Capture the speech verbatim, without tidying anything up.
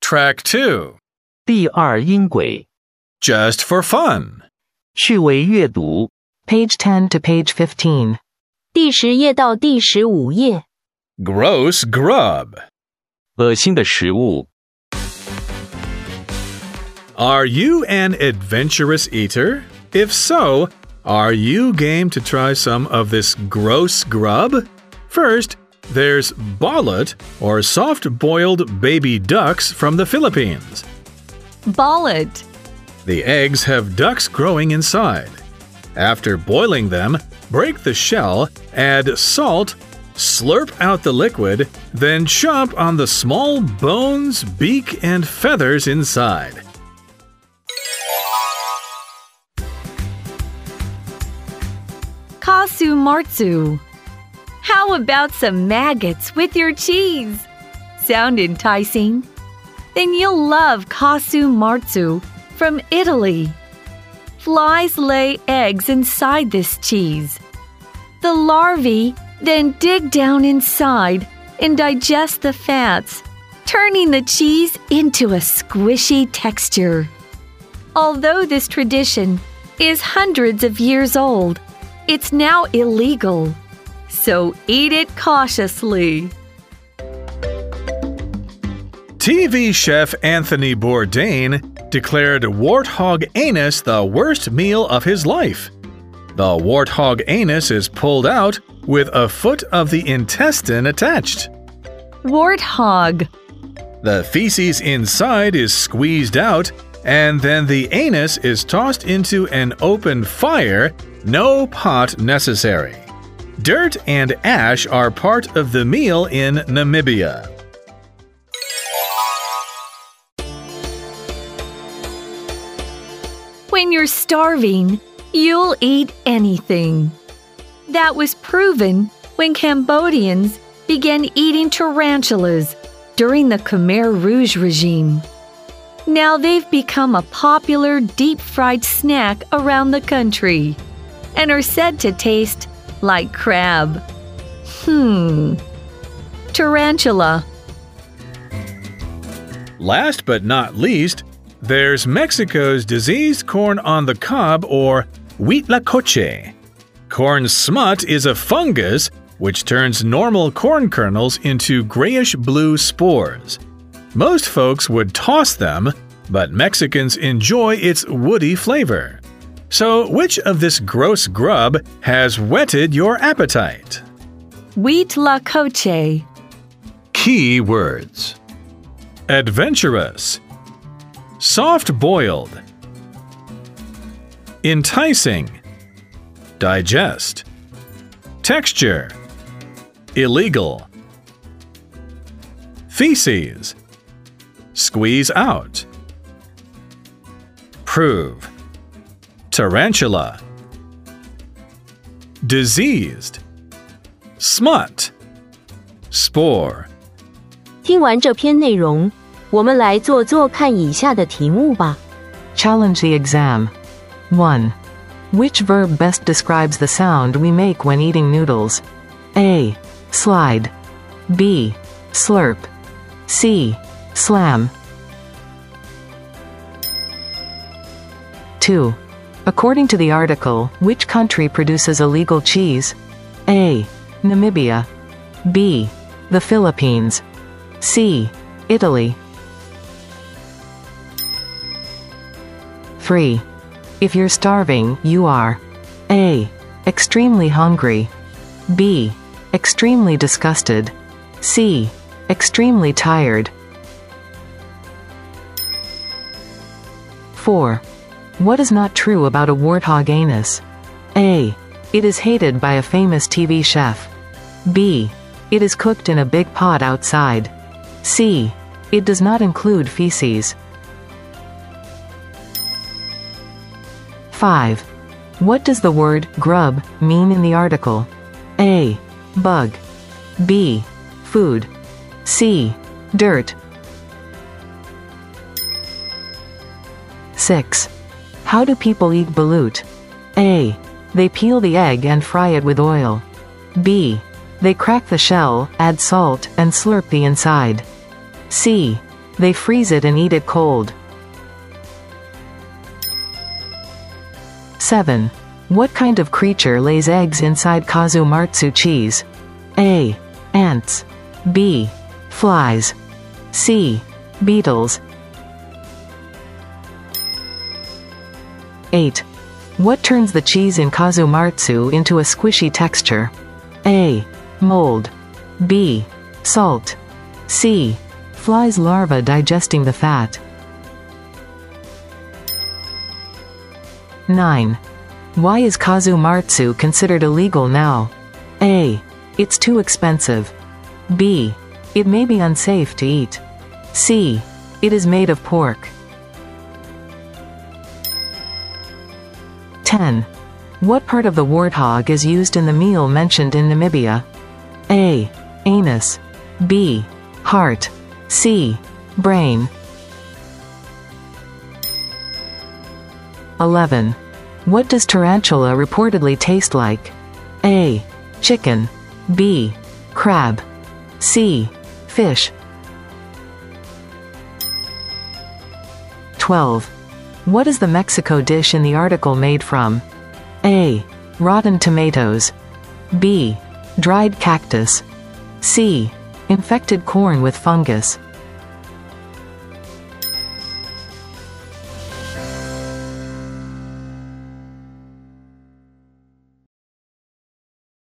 Track two. 第二音轨 Just for fun. 趣味阅读 Page ten to page fifteen. 第十页到第十五页。 Gross grub. 恶心的食物 Are you an adventurous eater? If so, are you game to try some of this gross grub? First, there's bollet, or soft-boiled baby ducks from the Philippines. Bollet. The eggs have ducks growing inside. After boiling them, break the shell, add salt, slurp out the liquid, then chomp on the small bones, beak, and feathers inside. Kasu marzu. How about some maggots with your cheese? Sound enticing? Then you'll love kasu marzu from Italy. Flies lay eggs inside this cheese. The larvae then dig down inside and digest the fats, turning the cheese into a squishy texture. Although this tradition is hundreds of years old, it's now illegal. So eat it cautiously. T V chef Anthony Bourdain declared warthog anus the worst meal of his life. The warthog anus is pulled out with a foot of the intestine attached. Warthog. The feces inside is squeezed out, and then the anus is tossed into an open fire, no pot necessary. Dirt and ash are part of the meal in Namibia. When you're starving, you'll eat anything. That was proven when Cambodians began eating tarantulas during the Khmer Rouge regime. Now they've become a popular deep-fried snack around the country and are said to taste like crab. Hmm. Tarantula. Last but not least, there's Mexico's diseased corn on the cob, or huitlacoche. Corn smut is a fungus which turns normal corn kernels into grayish-blue spores. Most folks would toss them, but Mexicans enjoy its woody flavor. So, which of this gross grub has whetted your appetite? Huitlacoche. Key words: adventurous, soft-boiled, enticing, digest, texture, illegal, feces, squeeze out, prove, tarantula, diseased, smut, spore. 听完这篇内容，我们来做做看以下的题目吧。 Challenge the exam. one. Which verb best describes the sound we make when eating noodles? A. Slide. B. Slurp. C. Slam. two. According to the article, which country produces illegal cheese? A. Namibia. B. The Philippines. C. Italy. three. If you're starving, you are A. Extremely hungry. B. Extremely disgusted. C. Extremely tired. four. What is not true about a warthog anus? A. It is hated by a famous T V chef. B. It is cooked in a big pot outside. C. It does not include feces. five. What does the word grub mean in the article? A. Bug. B. Food. C. Dirt. six. How do people eat balut? A. They peel the egg and fry it with oil. B. They crack the shell, add salt, and slurp the inside. C. They freeze it and eat it cold. seven. What kind of creature lays eggs inside Kazu Marzu cheese? A. Ants. B. Flies. C. Beetles. eight. What turns the cheese in Kazu Marzu into a squishy texture? A. Mold. B. Salt. C. Flies larvae digesting the fat. nine. Why is Kazu Marzu considered illegal now? A. It's too expensive. B. It may be unsafe to eat. C. It is made of pork. ten. What part of the warthog is used in the meal mentioned in Namibia? A. Anus. B. Heart. C. Brain. eleven. What does tarantula reportedly taste like? A. Chicken. B. Crab. C. Fish. twelve. What is the Mexico dish in the article made from? A. Rotten tomatoes. B. Dried cactus. C. Infected corn with fungus.